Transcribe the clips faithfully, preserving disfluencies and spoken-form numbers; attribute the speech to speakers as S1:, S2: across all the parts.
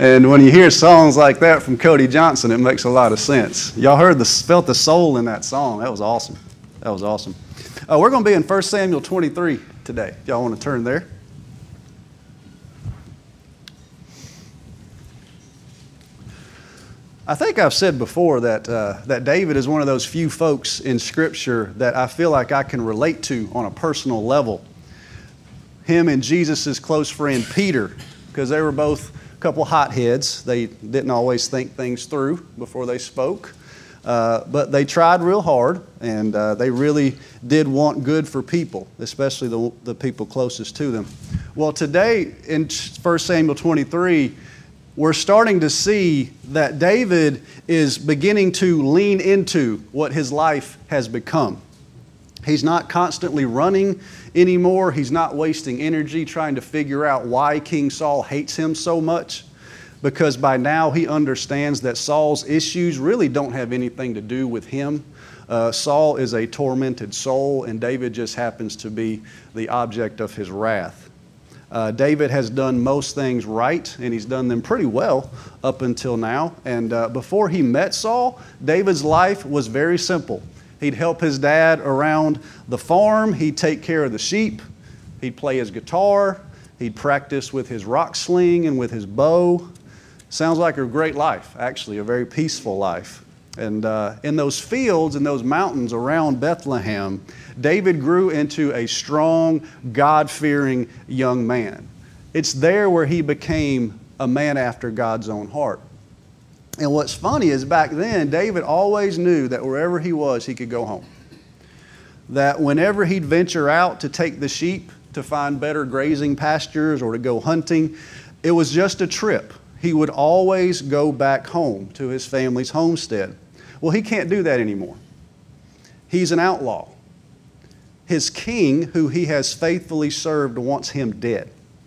S1: And when you hear songs like that from Cody Johnson, it makes a lot of sense. Y'all heard the, felt the soul in that song. That was awesome. That was awesome. Uh, we're going to be in First Samuel twenty-three today. Y'all want to turn there? I think I've said before that, uh, that David is one of those few folks in Scripture that I feel like I can relate to on a personal level. Him and Jesus' close friend Peter, because they were both a couple hotheads. They didn't always think things through before they spoke. Uh, but they tried real hard, and uh, they really did want good for people, especially the, the people closest to them. Well, today in First Samuel twenty-three, we're starting to see that David is beginning to lean into what his life has become. He's not constantly running anymore. He's not wasting energy trying to figure out why King Saul hates him so much, because by now he understands that Saul's issues really don't have anything to do with him. Uh, Saul is a tormented soul, and David just happens to be the object of his wrath. Uh, David has done most things right, and he's done them pretty well up until now. And uh, before he met Saul, David's life was very simple. He'd help his dad around the farm. He'd take care of the sheep. He'd play his guitar. He'd practice with his rock sling and with his bow. Sounds like a great life, actually, a very peaceful life. And uh, in those fields and those mountains around Bethlehem, David grew into a strong, God-fearing young man. It's there where he became a man after God's own heart. And what's funny is back then, David always knew that wherever he was, he could go home. That whenever he'd venture out to take the sheep to find better grazing pastures or to go hunting, it was just a trip. He would always go back home to his family's homestead. Well, he can't do that anymore. He's an outlaw. His king, who he has faithfully served, wants him dead.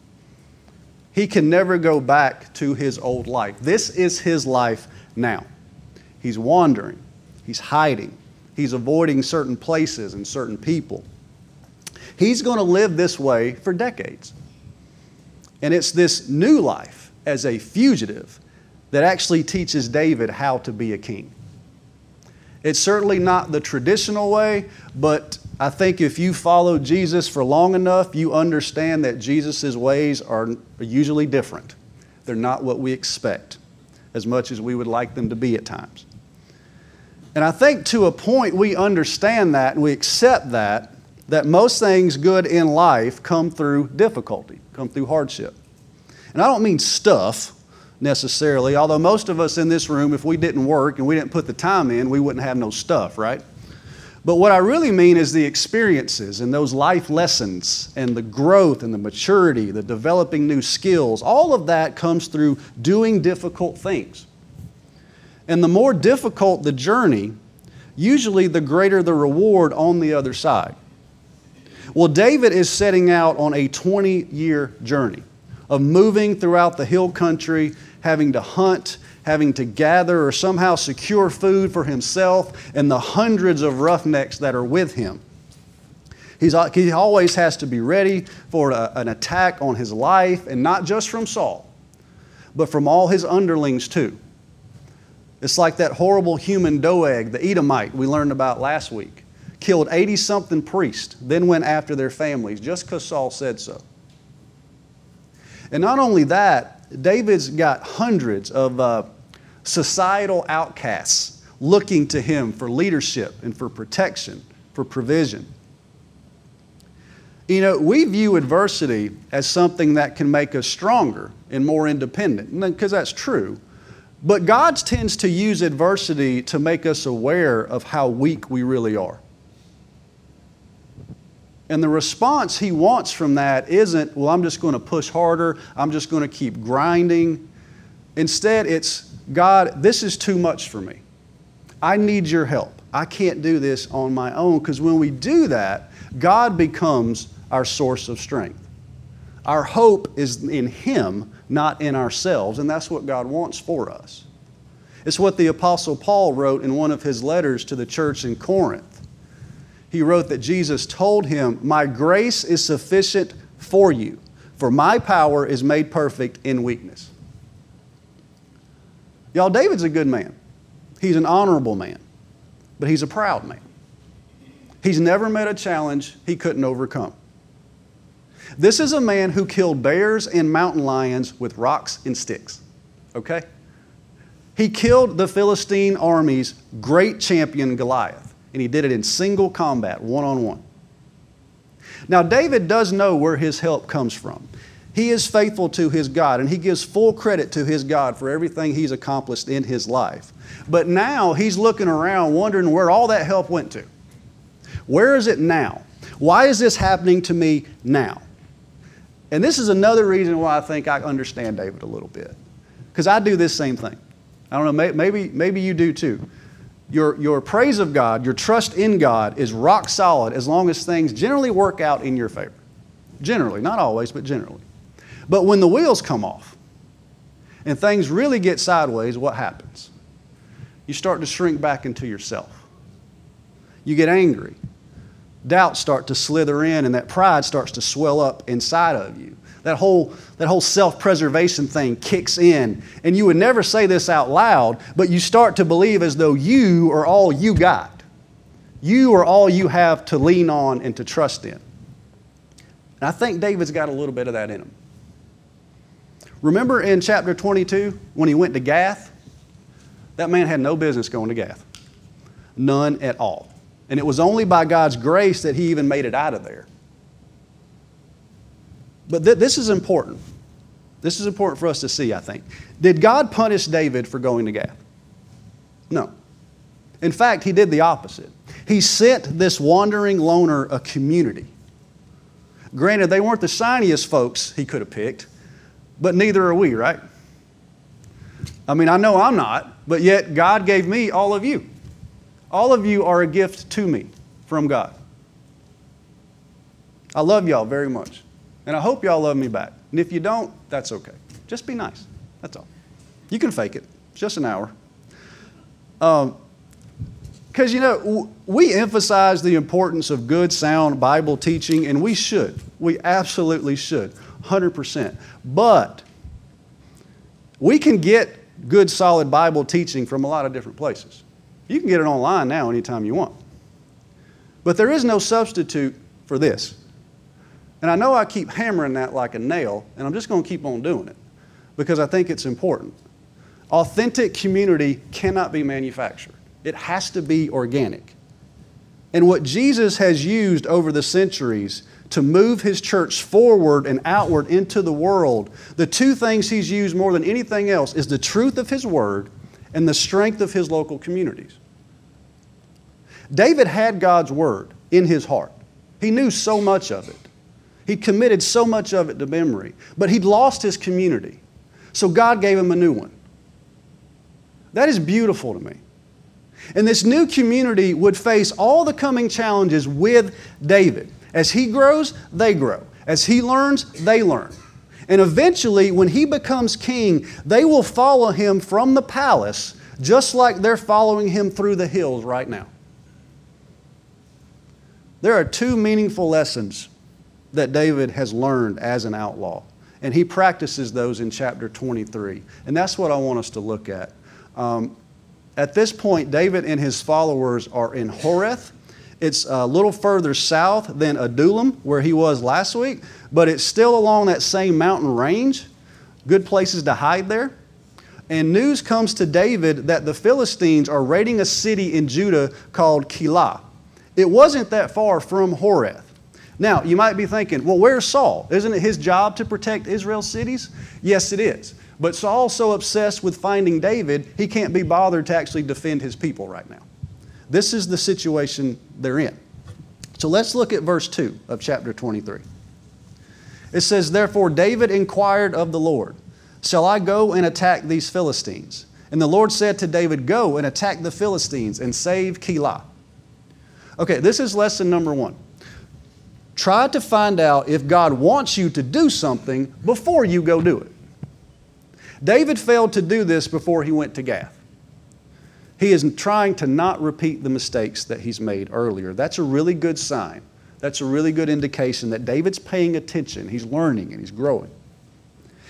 S1: He can never go back to his old life. This is his life now. He's wandering. He's hiding. He's avoiding certain places and certain people. He's going to live this way for decades. And it's this new life as a fugitive that actually teaches David how to be a king. It's certainly not the traditional way, but I think if you follow Jesus for long enough, you understand that Jesus' ways are usually different. They're not what we expect, as much as we would like them to be at times. And I think to a point we understand that and we accept that, that most things good in life come through difficulty, come through hardship. And I don't mean stuff necessarily, although most of us in this room, if we didn't work and we didn't put the time in, we wouldn't have no stuff, right? But what I really mean is the experiences and those life lessons and the growth and the maturity, the developing new skills, all of that comes through doing difficult things. And the more difficult the journey, usually the greater the reward on the other side. Well, David is setting out on a twenty-year journey of moving throughout the hill country, having to hunt, having to gather or somehow secure food for himself and the hundreds of roughnecks that are with him. He's, he always has to be ready for a, an attack on his life, and not just from Saul, but from all his underlings too. It's like that horrible human Doeg, the Edomite we learned about last week. Killed eighty-something priests, then went after their families just because Saul said so. And not only that, David's got hundreds of uh, societal outcasts looking to him for leadership and for protection, for provision. You know, we view adversity as something that can make us stronger and more independent, because that's true. But God tends to use adversity to make us aware of how weak we really are. And the response He wants from that isn't, well, I'm just going to push harder, I'm just going to keep grinding. Instead, it's, God, this is too much for me. I need your help. I can't do this on my own. Because when we do that, God becomes our source of strength. Our hope is in Him, not in ourselves. And that's what God wants for us. It's what the Apostle Paul wrote in one of his letters to the church in Corinth. He wrote that Jesus told him, my grace is sufficient for you, for my power is made perfect in weakness. Y'all, David's a good man. He's an honorable man, but he's a proud man. He's never met a challenge he couldn't overcome. This is a man who killed bears and mountain lions with rocks and sticks, okay? He killed the Philistine army's great champion Goliath, and he did it in single combat, one-on-one. Now, David does know where his help comes from. He is faithful to his God, and he gives full credit to his God for everything he's accomplished in his life. But now he's looking around wondering where all that help went to. Where is it now? Why is this happening to me now? And this is another reason why I think I understand David a little bit. Because I do this same thing. I don't know, maybe, maybe you do too. Your, your praise of God, your trust in God is rock solid as long as things generally work out in your favor. Generally, not always, but generally. But when the wheels come off and things really get sideways, what happens? You start to shrink back into yourself. You get angry. Doubts start to slither in, and that pride starts to swell up inside of you. That whole, that whole self-preservation thing kicks in. And you would never say this out loud, but you start to believe as though you are all you got. You are all you have to lean on and to trust in. And I think David's got a little bit of that in him. Remember in chapter twenty-two when he went to Gath? That man had no business going to Gath. None at all. And it was only by God's grace that he even made it out of there. But th- this is important. This is important for us to see, I think. Did God punish David for going to Gath? No. In fact, he did the opposite. He sent this wandering loner a community. Granted, they weren't the shiniest folks he could have picked, but neither are we, right? I mean, I know I'm not, but yet God gave me all of you. All of you are a gift to me from God. I love y'all very much. And I hope y'all love me back. And if you don't, that's okay. Just be nice. That's all. You can fake it. It's just an hour. Um, because, you know, we emphasize the importance of good, sound Bible teaching, and we should. We absolutely should. one hundred percent. But we can get good, solid Bible teaching from a lot of different places. You can get it online now anytime you want. But there is no substitute for this. And I know I keep hammering that like a nail, and I'm just going to keep on doing it because I think it's important. Authentic community cannot be manufactured. It has to be organic. And what Jesus has used over the centuries to move His church forward and outward into the world, the two things He's used more than anything else is the truth of His Word and the strength of His local communities. David had God's Word in his heart. He knew so much of it. He'd committed so much of it to memory, but he'd lost his community. So God gave him a new one. That is beautiful to me. And this new community would face all the coming challenges with David. As he grows, they grow. As he learns, they learn. And eventually, when he becomes king, they will follow him from the palace just like they're following him through the hills right now. There are two meaningful lessons that David has learned as an outlaw. And he practices those in chapter twenty-three. And that's what I want us to look at. Um, at this point, David and his followers are in Horeth. It's a little further south than Adullam, where he was last week, but it's still along that same mountain range. Good places to hide there. And news comes to David that the Philistines are raiding a city in Judah called Keilah. It wasn't that far from Horeth. Now, you might be thinking, well, where's Saul? Isn't it his job to protect Israel's cities? Yes, it is. But Saul's so obsessed with finding David, he can't be bothered to actually defend his people right now. This is the situation they're in. So let's look at verse two of chapter twenty-three. It says, "Therefore David inquired of the Lord, shall I go and attack these Philistines? And the Lord said to David, go and attack the Philistines and save Keilah." Okay, this is lesson number one. Try to find out if God wants you to do something before you go do it. David failed to do this before he went to Gath. He is trying to not repeat the mistakes that he's made earlier. That's a really good sign. That's a really good indication that David's paying attention. He's learning and he's growing.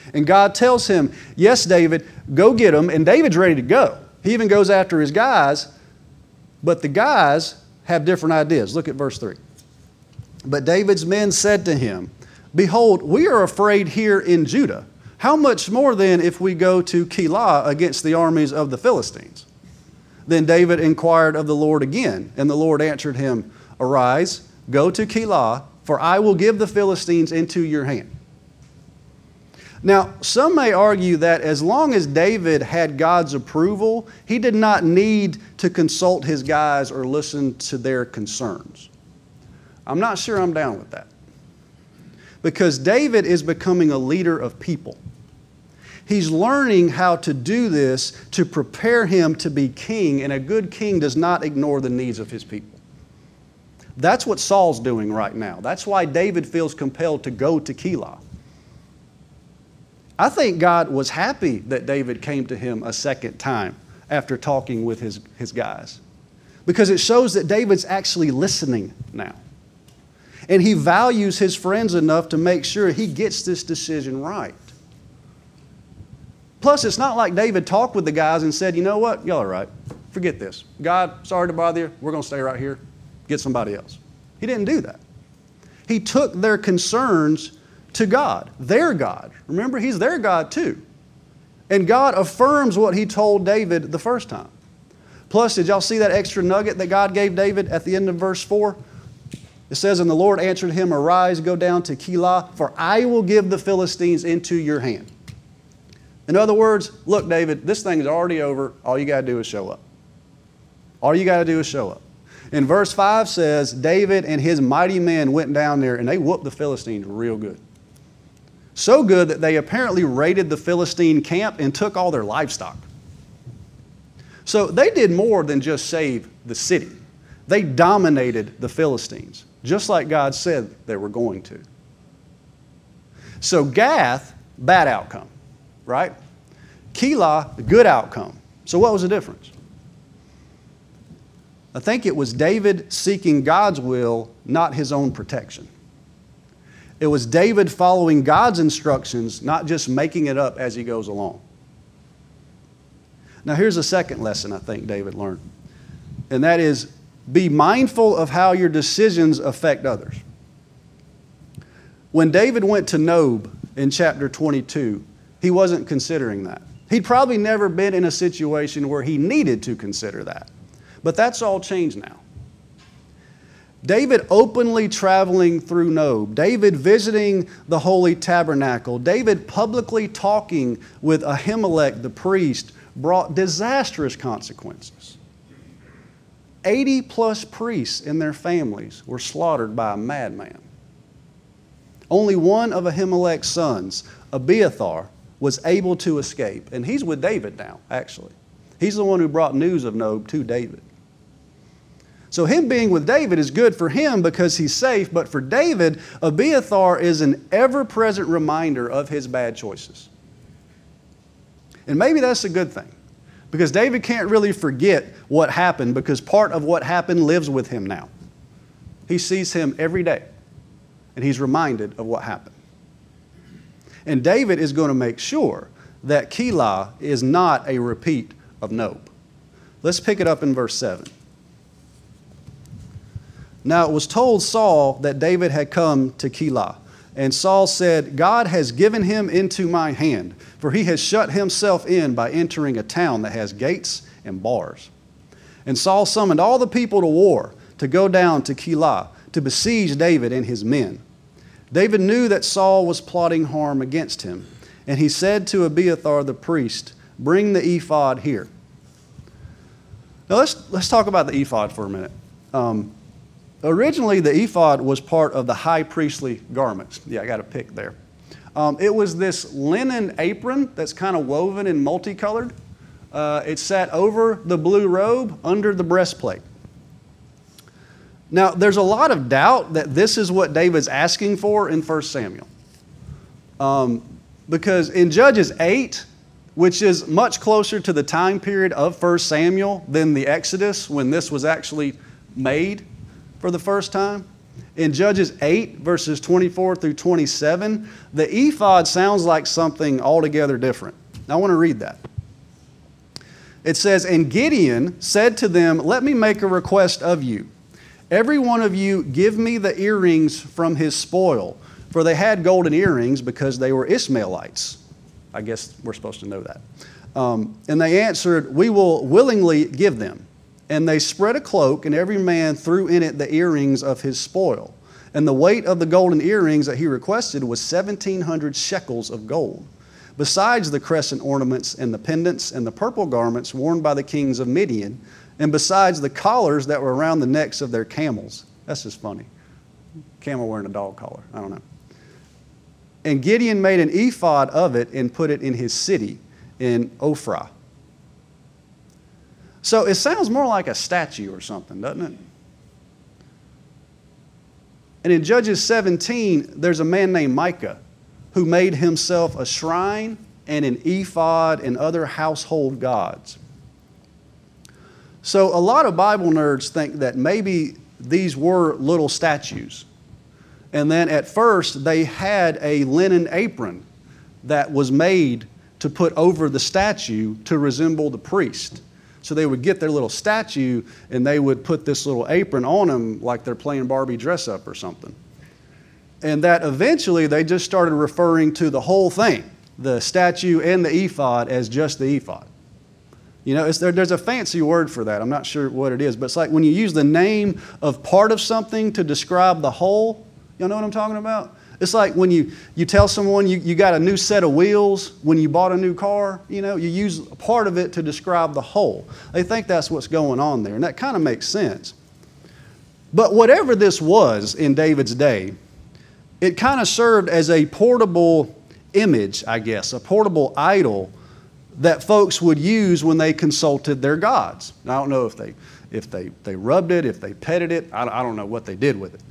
S1: And God tells him, yes, David, go get them. And David's ready to go. He even goes after his guys, but the guys have different ideas. Look at verse three. But David's men said to him, behold, we are afraid here in Judah. How much more then if we go to Keilah against the armies of the Philistines? Then David inquired of the Lord again, and the Lord answered him, arise, go to Keilah, for I will give the Philistines into your hand. Now, some may argue that as long as David had God's approval, he did not need to consult his guys or listen to their concerns. I'm not sure I'm down with that. Because David is becoming a leader of people. He's learning how to do this to prepare him to be king, and a good king does not ignore the needs of his people. That's what Saul's doing right now. That's why David feels compelled to go to Keilah. I think God was happy that David came to him a second time after talking with his, his guys, because it shows that David's actually listening now. And he values his friends enough to make sure he gets this decision right. Plus, it's not like David talked with the guys and said, you know what, y'all are right. Forget this. God, sorry to bother you. We're going to stay right here. Get somebody else. He didn't do that. He took their concerns to God, their God. Remember, he's their God too. And God affirms what he told David the first time. Plus, did y'all see that extra nugget that God gave David at the end of verse four? It says, and the Lord answered him, arise, go down to Keilah, for I will give the Philistines into your hand. In other words, look, David, this thing is already over. All you got to do is show up. All you got to do is show up. And verse five says, David and his mighty men went down there and they whooped the Philistines real good. So good that they apparently raided the Philistine camp and took all their livestock. So they did more than just save the city. They dominated the Philistines, just like God said they were going to. So Gath, bad outcome, right? Keilah, good outcome. So what was the difference? I think it was David seeking God's will, not his own protection. It was David following God's instructions, not just making it up as he goes along. Now here's a second lesson I think David learned, and that is be mindful of how your decisions affect others. When David went to Nob in chapter twenty-two, he wasn't considering that. He'd probably never been in a situation where he needed to consider that. But that's all changed now. David openly traveling through Nob, David visiting the Holy Tabernacle, David publicly talking with Ahimelech the priest brought disastrous consequences. eighty plus priests and their families were slaughtered by a madman. Only one of Ahimelech's sons, Abiathar, was able to escape. And he's with David now, actually. He's the one who brought news of Nob to David. So him being with David is good for him because he's safe, but for David, Abiathar is an ever-present reminder of his bad choices. And maybe that's a good thing, because David can't really forget what happened because part of what happened lives with him now. He sees him every day, and he's reminded of what happened. And David is going to make sure that Keilah is not a repeat of Nob. Let's pick it up in verse seven. Now it was told Saul that David had come to Keilah. And Saul said, God has given him into my hand, for he has shut himself in by entering a town that has gates and bars. And Saul summoned all the people to war to go down to Keilah to besiege David and his men. David knew that Saul was plotting harm against him, and he said to Abiathar the priest, bring the ephod here. Now let's, let's talk about the ephod for a minute. Um, Originally, the ephod was part of the high priestly garments. Yeah, I got a pic there. Um, it was this linen apron that's kind of woven and multicolored. Uh, it sat over the blue robe under the breastplate. Now, there's a lot of doubt that this is what David's asking for in First Samuel. Um, because in Judges eight, which is much closer to the time period of First Samuel than the Exodus when this was actually made for the first time, In Judges eight, verses twenty-four through twenty-seven, the ephod sounds like something altogether different. Now, I want to read that. It says, "And Gideon said to them, 'Let me make a request of you. Every one of you give me the earrings from his spoil.' For they had golden earrings because they were Ishmaelites." I guess we're supposed to know that. Um, and they answered, "We will willingly give them." And they spread a cloak, and every man threw in it the earrings of his spoil. And the weight of the golden earrings that he requested was seventeen hundred shekels of gold, besides the crescent ornaments and the pendants and the purple garments worn by the kings of Midian, and besides the collars that were around the necks of their camels. That's just funny. Camel wearing a dog collar. I don't know. And Gideon made an ephod of it and put it in his city in Ophrah. So it sounds more like a statue or something, doesn't it? And in Judges seventeen, there's a man named Micah who made himself a shrine and an ephod and other household gods. So a lot of Bible nerds think that maybe these were little statues. And then at first they had a linen apron that was made to put over the statue to resemble the priest. So they would get their little statue and they would put this little apron on them like they're playing Barbie dress up or something. And that eventually they just started referring to the whole thing, the statue and the ephod, as just the ephod. You know, it's, there, there's a fancy word for that. I'm not sure what it is, but it's like when you use the name of part of something to describe the whole. Y'all know what I'm talking about? It's like when you, you tell someone you, you got a new set of wheels when you bought a new car, you know, you use part of it to describe the whole. They think that's what's going on there, and that kind of makes sense. But whatever this was in David's day, it kind of served as a portable image, I guess, a portable idol that folks would use when they consulted their gods. And I don't know if they, if they, they rubbed it, if they petted it. I, I don't know what they did with it.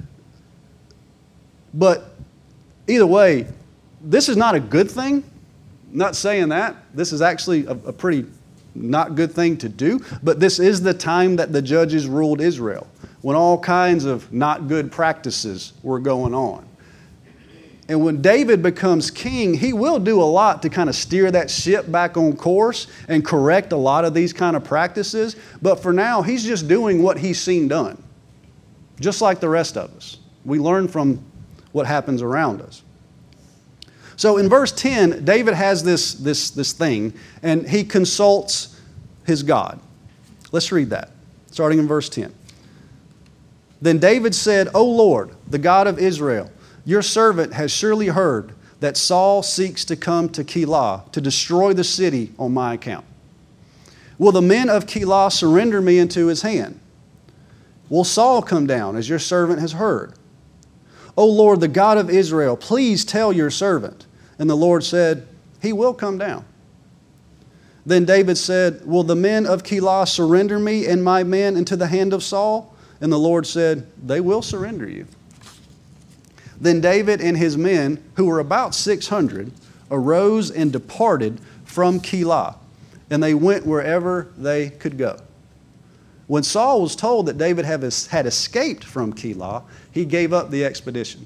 S1: But either way, this is not a good thing. I'm not saying that. This is actually a, a pretty not good thing to do. But this is the time that the judges ruled Israel, when all kinds of not good practices were going on. And when David becomes king, he will do a lot to kind of steer that ship back on course and correct a lot of these kind of practices. But for now, he's just doing what he's seen done, just like the rest of us. We learn from what happens around us. So in verse ten, David has this, this, this thing, and he consults his God. Let's read that, starting in verse ten. Then David said, "O Lord, the God of Israel, your servant has surely heard that Saul seeks to come to Keilah to destroy the city on my account. Will the men of Keilah surrender me into his hand? Will Saul come down, as your servant has heard? O Lord, the God of Israel, please tell your servant." And the Lord said, "He will come down." Then David said, "Will the men of Keilah surrender me and my men into the hand of Saul?" And the Lord said, "They will surrender you." Then David and his men, who were about six hundred, arose and departed from Keilah, and they went wherever they could go. When Saul was told that David had escaped from Keilah, he gave up the expedition.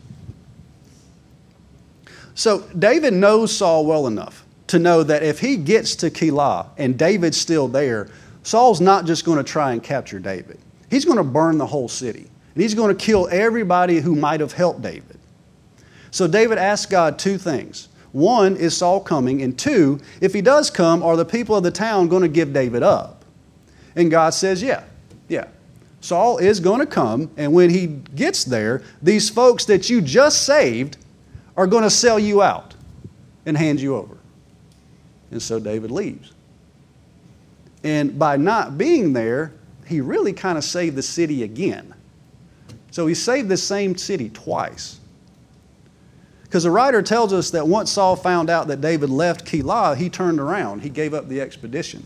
S1: So David knows Saul well enough to know that if he gets to Keilah and David's still there, Saul's not just going to try and capture David. He's going to burn the whole city. And he's going to kill everybody who might have helped David. So David asked God two things. One, is Saul coming? And two, if he does come, are the people of the town going to give David up? And God says, yeah, yeah. Saul is going to come, and when he gets there, these folks that you just saved are going to sell you out and hand you over. And so David leaves. And by not being there, he really kind of saved the city again. So he saved the same city twice. Because the writer tells us that once Saul found out that David left Keilah, he turned around. He gave up the expedition.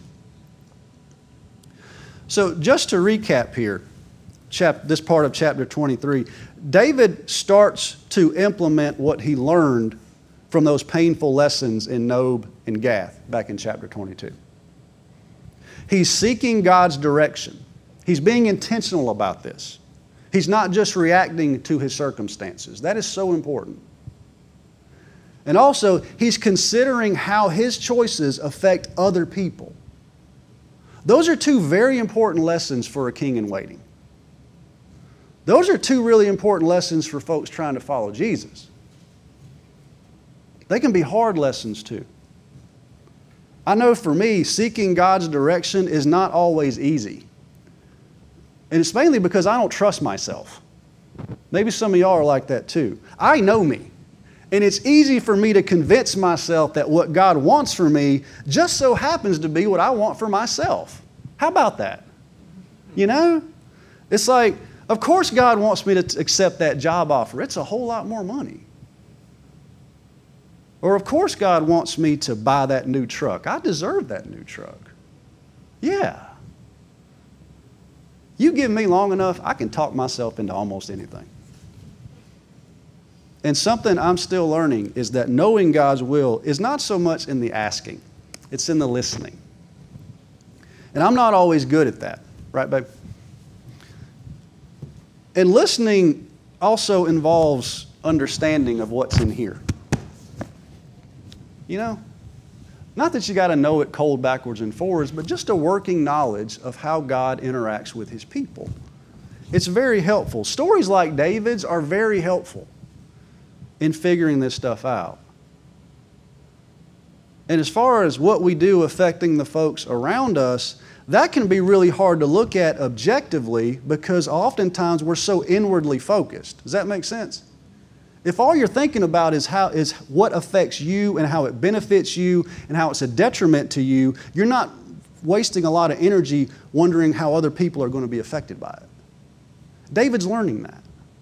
S1: So just to recap here, chap- this part of chapter twenty-three, David starts to implement what he learned from those painful lessons in Nob and Gath back in chapter twenty-two. He's seeking God's direction. He's being intentional about this. He's not just reacting to his circumstances. That is so important. And also, he's considering how his choices affect other people. Those are two very important lessons for a king in waiting. Those are two really important lessons for folks trying to follow Jesus. They can be hard lessons too. I know for me, seeking God's direction is not always easy. And it's mainly because I don't trust myself. Maybe some of y'all are like that too. I know me. And it's easy for me to convince myself that what God wants for me just so happens to be what I want for myself. How about that? You know? It's like, of course God wants me to accept that job offer. It's a whole lot more money. Or of course God wants me to buy that new truck. I deserve that new truck. Yeah. You give me long enough, I can talk myself into almost anything. And something I'm still learning is that knowing God's will is not so much in the asking, it's in the listening. And I'm not always good at that, right, babe? And listening also involves understanding of what's in here. You know, not that you got to know it cold backwards and forwards, but just a working knowledge of how God interacts with his people. It's very helpful. Stories like David's are very helpful in figuring this stuff out. And as far as what we do affecting the folks around us, that can be really hard to look at objectively because oftentimes we're so inwardly focused. Does that make sense? If all you're thinking about is how is what affects you and how it benefits you and how it's a detriment to you, you're not wasting a lot of energy wondering how other people are going to be affected by it. David's learning that.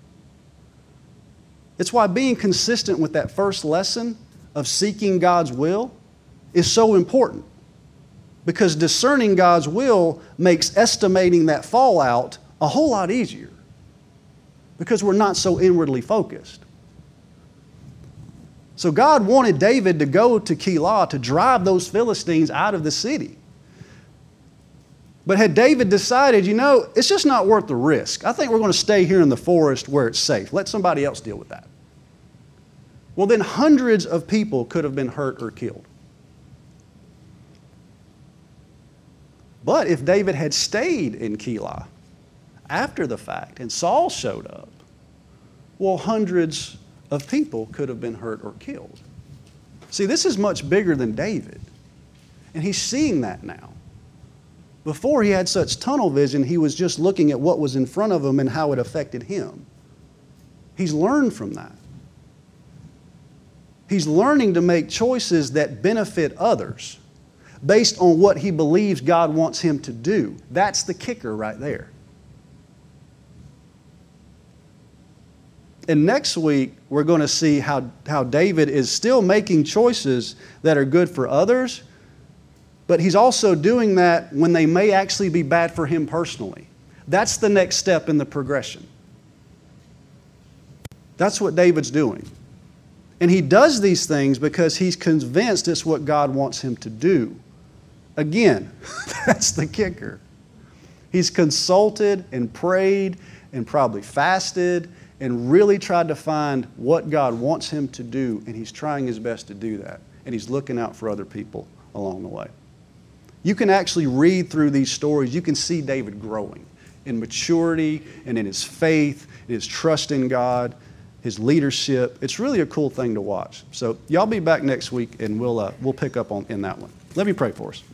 S1: It's why being consistent with that first lesson of seeking God's will is so important. Because discerning God's will makes estimating that fallout a whole lot easier. Because we're not so inwardly focused. So God wanted David to go to Keilah to drive those Philistines out of the city. But had David decided, you know, it's just not worth the risk. I think we're going to stay here in the forest where it's safe. Let somebody else deal with that. Well, then hundreds of people could have been hurt or killed. But if David had stayed in Keilah after the fact and Saul showed up, well, hundreds of people could have been hurt or killed. See, this is much bigger than David. And he's seeing that now. Before he had such tunnel vision, he was just looking at what was in front of him and how it affected him. He's learned from that. He's learning to make choices that benefit others based on what he believes God wants him to do. That's the kicker right there. And next week, we're going to see how, how David is still making choices that are good for others, but he's also doing that when they may actually be bad for him personally. That's the next step in the progression. That's what David's doing. And he does these things because he's convinced it's what God wants him to do. Again, that's the kicker. He's consulted and prayed and probably fasted and really tried to find what God wants him to do, and he's trying his best to do that. And he's looking out for other people along the way. You can actually read through these stories. You can see David growing in maturity and in his faith, in his trust in God, his leadership. It's really a cool thing to watch. So y'all be back next week, and we'll, uh, we'll pick up on in that one. Let me pray for us.